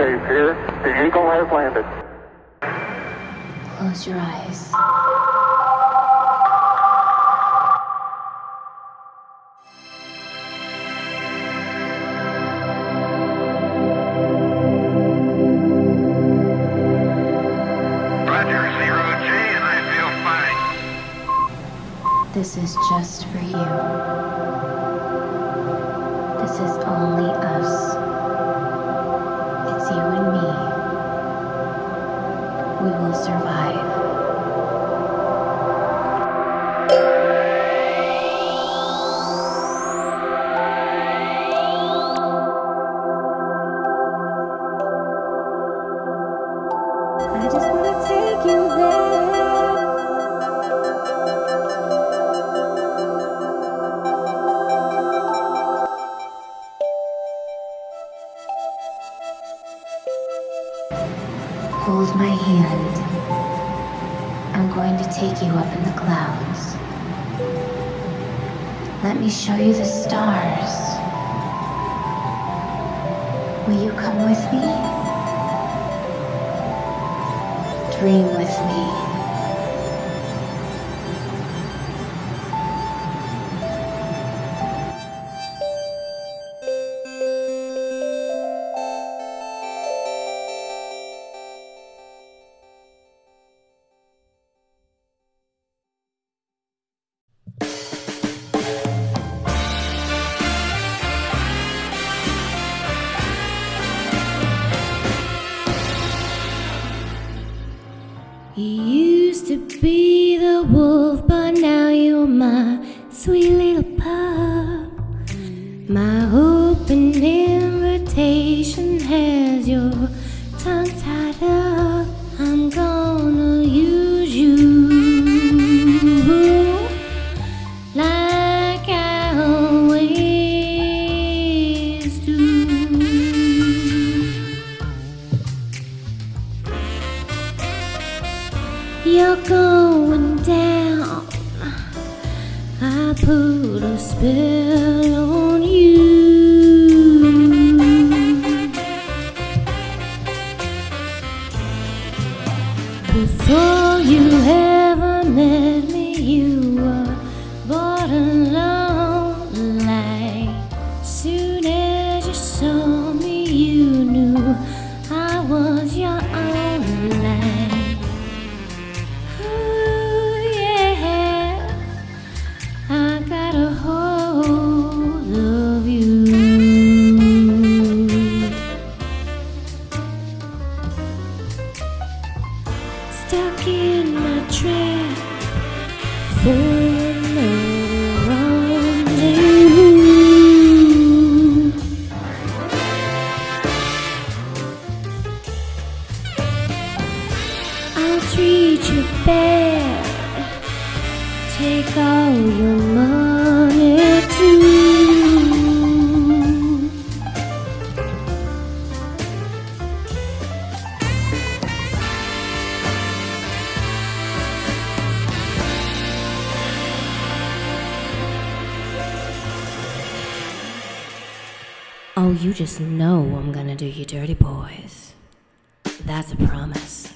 safe here. The Eagle has landed. Close your eyes. Roger, 0J, and I feel fine. This is just for you. This is only us. It's you and me. We will survive. I just wanna take you there. Hold my hand. I'm going to take you up in the clouds. Let me show you the stars. Will you come with me? Dream with me. You used to be the wolf, but now you're my sweet little pup. My open invitation has your tongue tied up. I'm gonna use you like I always do. You're going down. I put a spell on you. Before you ever met me, you were borderline. Like, soon as you saw me, you knew I was your only light. Stuck in my trap for another rendezvous. I'll treat you bad, take all your money too. Oh, you just know I'm gonna do you dirty, boys. That's a promise.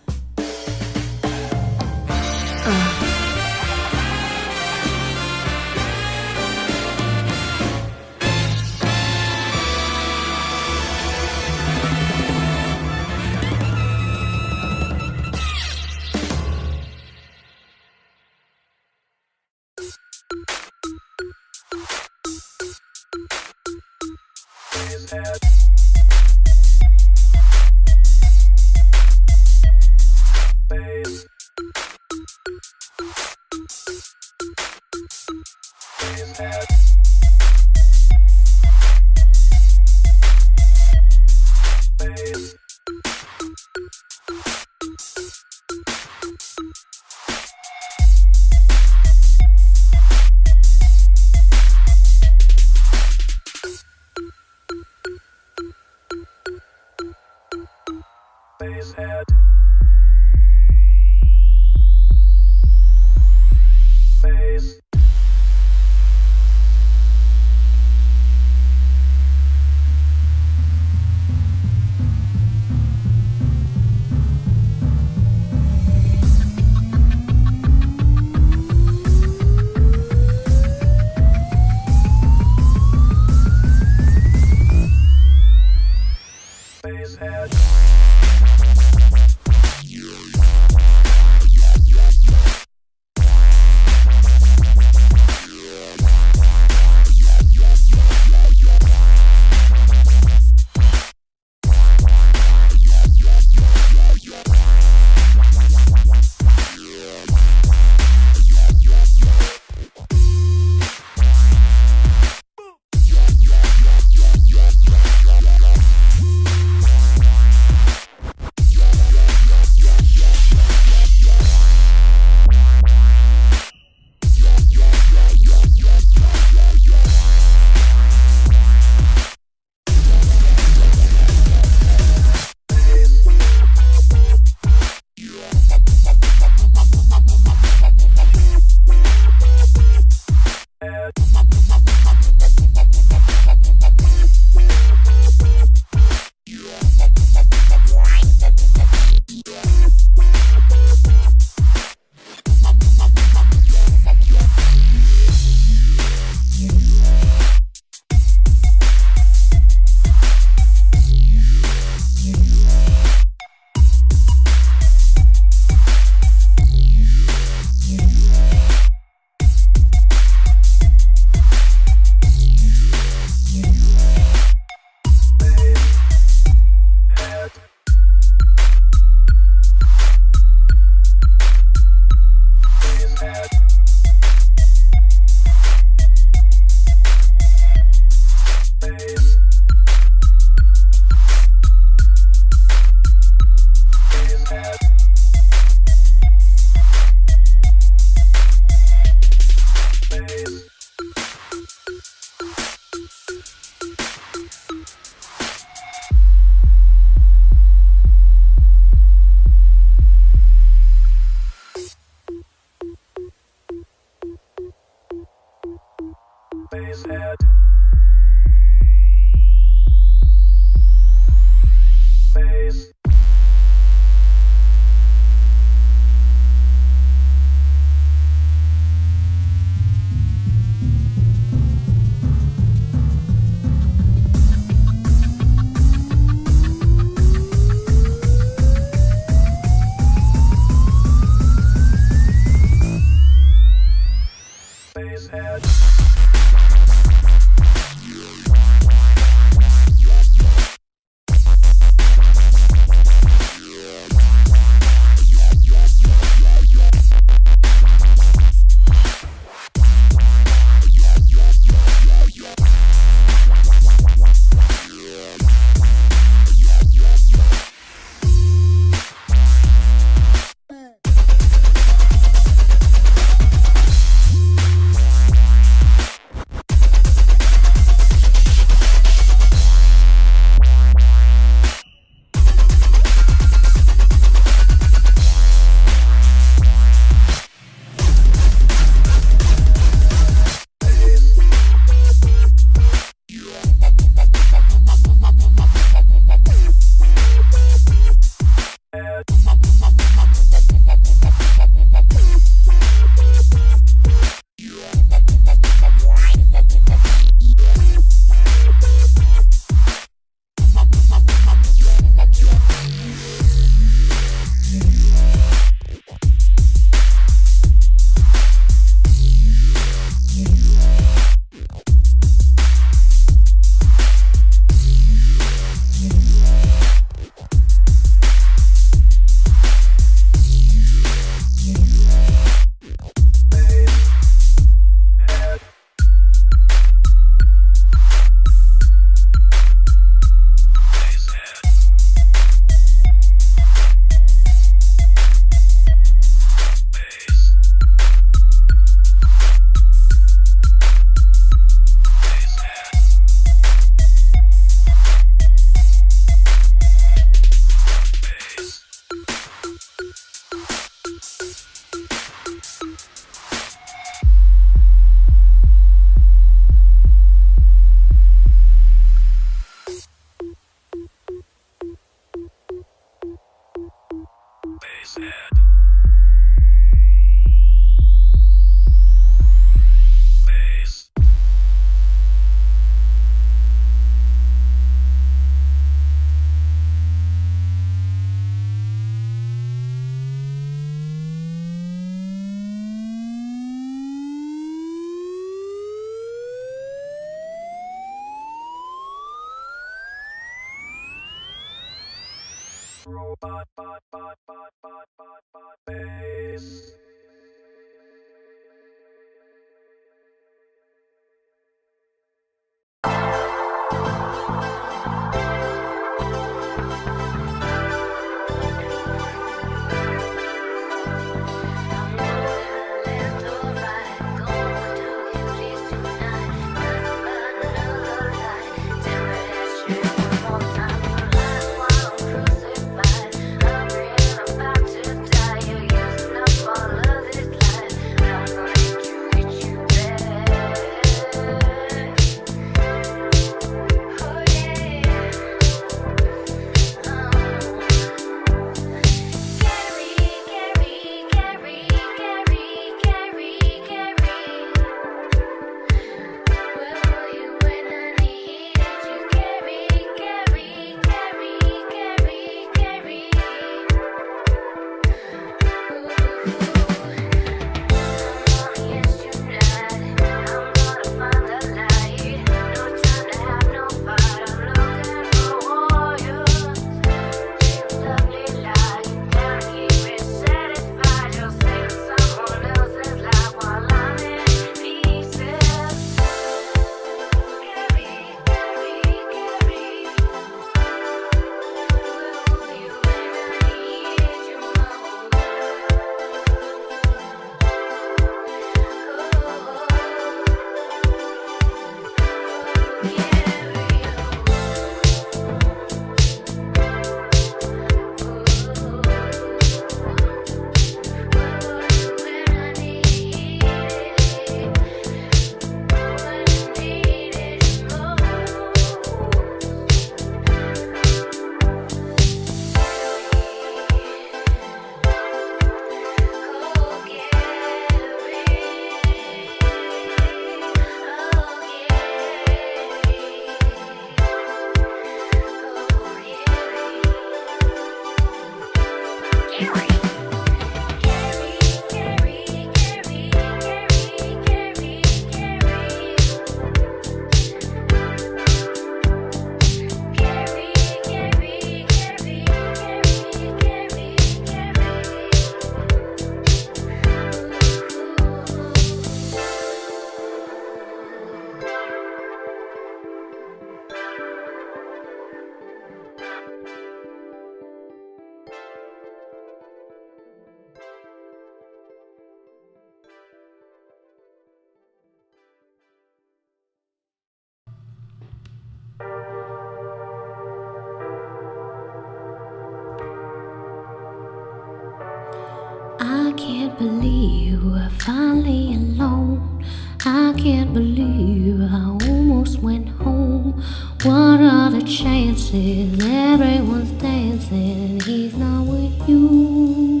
I can't believe we're finally alone. I can't believe I almost went home. What are the chances? Everyone's dancing, he's not with you.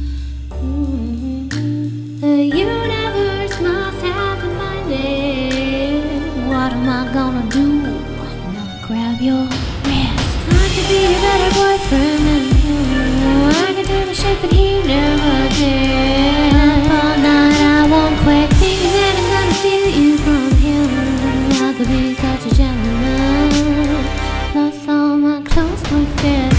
The universe must have divided. What am I gonna do? Now grab your wrist. I could be a better boyfriend than you. I could do the shit that he never did. All night I won't quit, thinking that I'm gonna steal you from him. I could be such a gentleman, plus all my clothes would fit.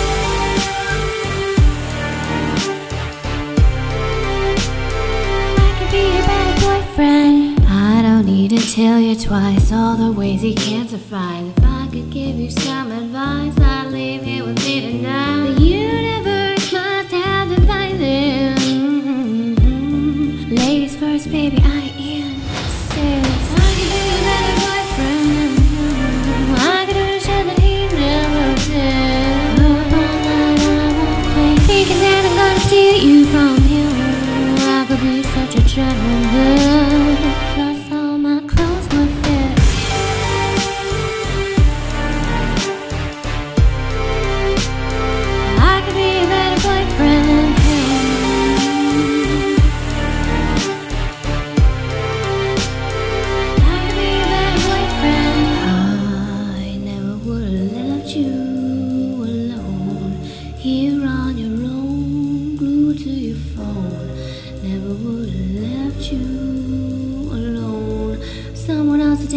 I could be a better boyfriend. I don't need to tell you twice all the ways he can't survive. If I could give you some advice, I'd leave here with me tonight. The universe must have divided. Ladies first, baby, I insist. I could be a better boyfriend than you. I could do the shit that he never did. All night I won't quit, thinking that I'm gonna steal you from him. I could be such a gentleman, plus all my clothes would fit. I could be a better boyfriend.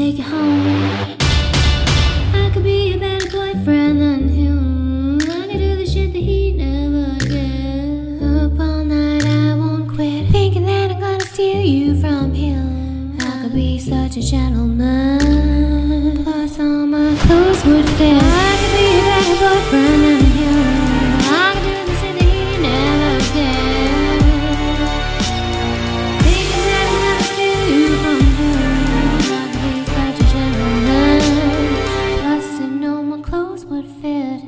take you home. I could be a better boyfriend than him. I could do the shit that he never did. Up all night, I won't quit, thinking that I'm gonna steal you from him. I could be such a gentleman, plus all my clothes would fit. I could be a better boyfriend than him. I could do the shit that he never did, thinking that I'm gonna steal you from him. I could be such a gentleman, plus I know my clothes would fit.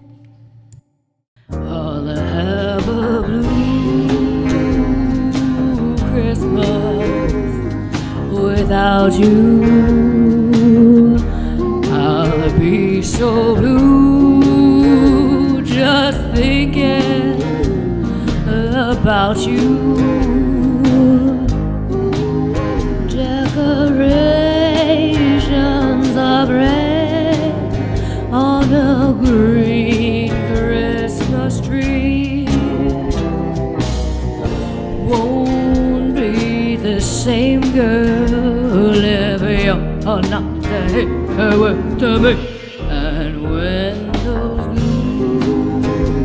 I'll have a blue Christmas without you. I'll be so blue just thinking about you. Decorations of red on a green Christmas tree won't be the same girl every year or not to me. And when those blue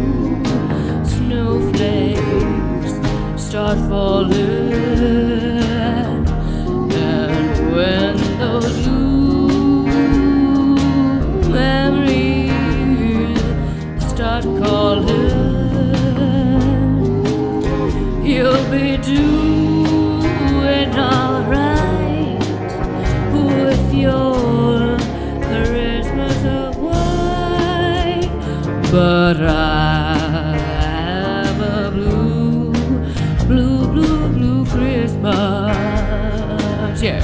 snowflakes start falling, and when those blue memories start calling, you'll be doing alright with your Christmas away. But I have a blue, blue, blue, blue Christmas, yeah.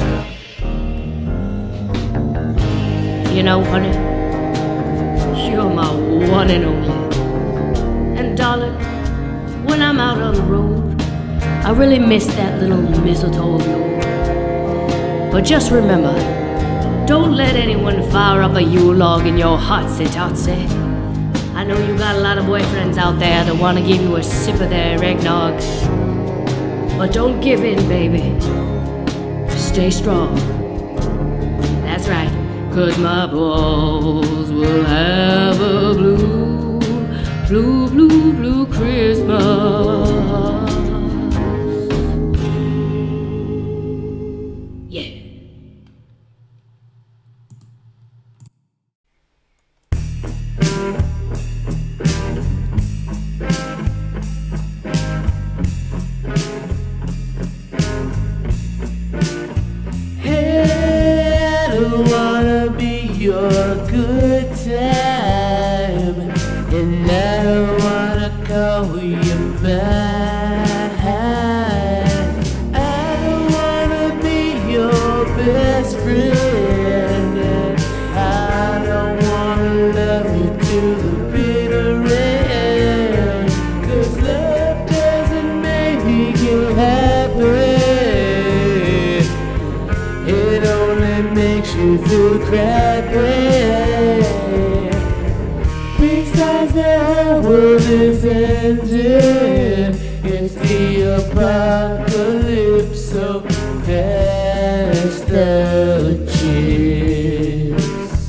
You know, honey, you're my one and only. And darling, when I'm out on the road, I really miss that little mistletoe of yours. But just remember, don't let anyone fire up a Yule log in your hotsy-totsy. I know you got a lot of boyfriends out there that want to give you a sip of their eggnog. But don't give in, baby. Stay strong. That's right, 'cause my balls will have a blue, blue, blue, blue Christmas. Yeah. Your good time, and I don't wanna call you back. I don't wanna be your best friend, and I don't wanna love you to the bitter end. 'Cause love doesn't make you happy, it only makes you feel crappy. Besides, the world is ending, it's the apocalypse, so pass the chips.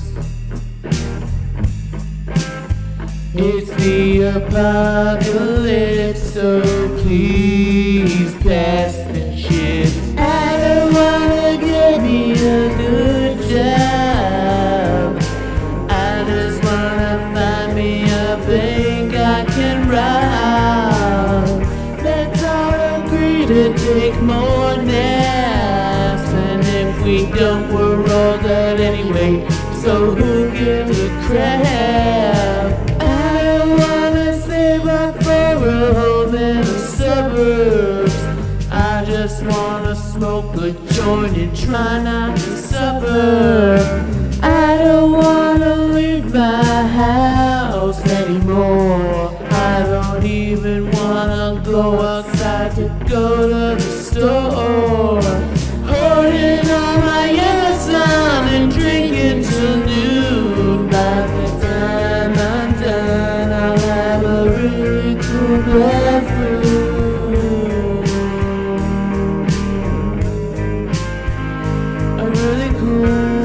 It's the apocalypse, so please pass the chips. I don't wanna get me a good job, I just wanna find me a bank I can rob. Let's all agree to take more naps, and if we don't, we're all dead anyway, so who gives a crap? I don't wanna save up for a home in the suburbs, I just wanna smoke a joint and try not to suffer. I don't wanna leave my house anymore, I don't even wanna go outside to go to the store. Holding on my Amazon and drinking till noon. By the time I'm done, I'll have a really cool bathroom, a really cool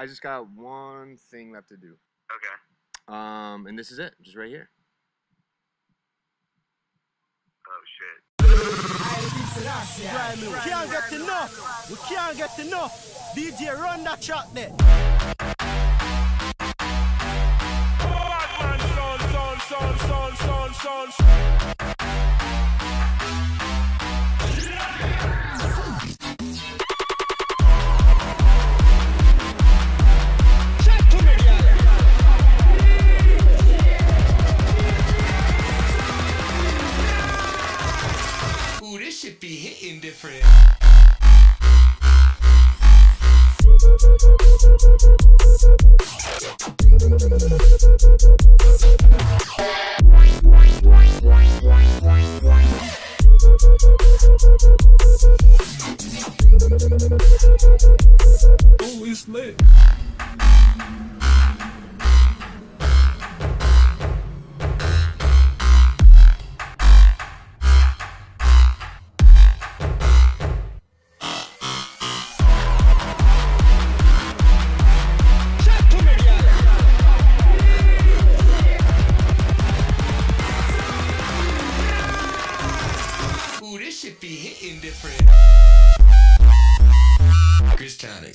I just got one thing left to do. Okay. And this is it, just right here. Oh shit. We can't get enough. We can't get enough. DJ, run that track there. Ooh, this shit be hitting different. Oh, it's lit. Ooh, this shit be hitting different. Chris Tonics.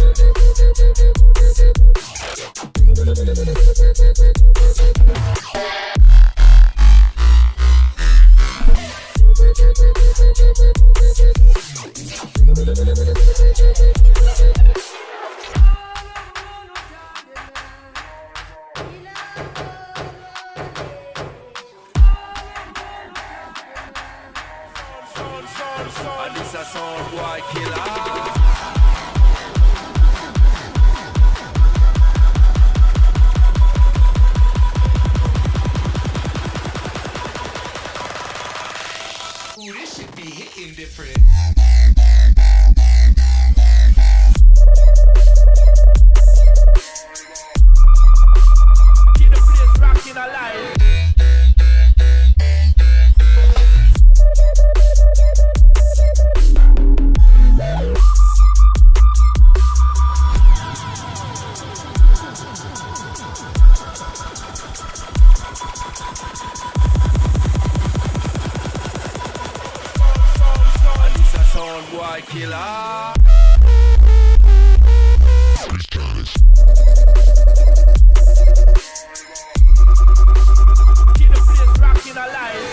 And this a sound boy killer. Ooh, this shit be hitting different. Keep the place rocking alive. And this a sound boy killer. Keep the place rocking alive.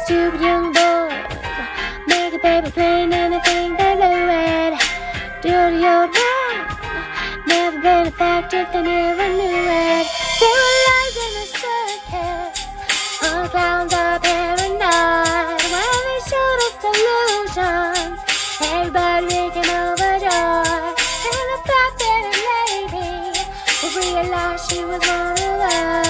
Dirty fact, if they never knew it, there were lies in the circus. All clowns are paranoid when they showed us delusions. Everybody making overjoyed, and the fact that a lady realized she was one of us.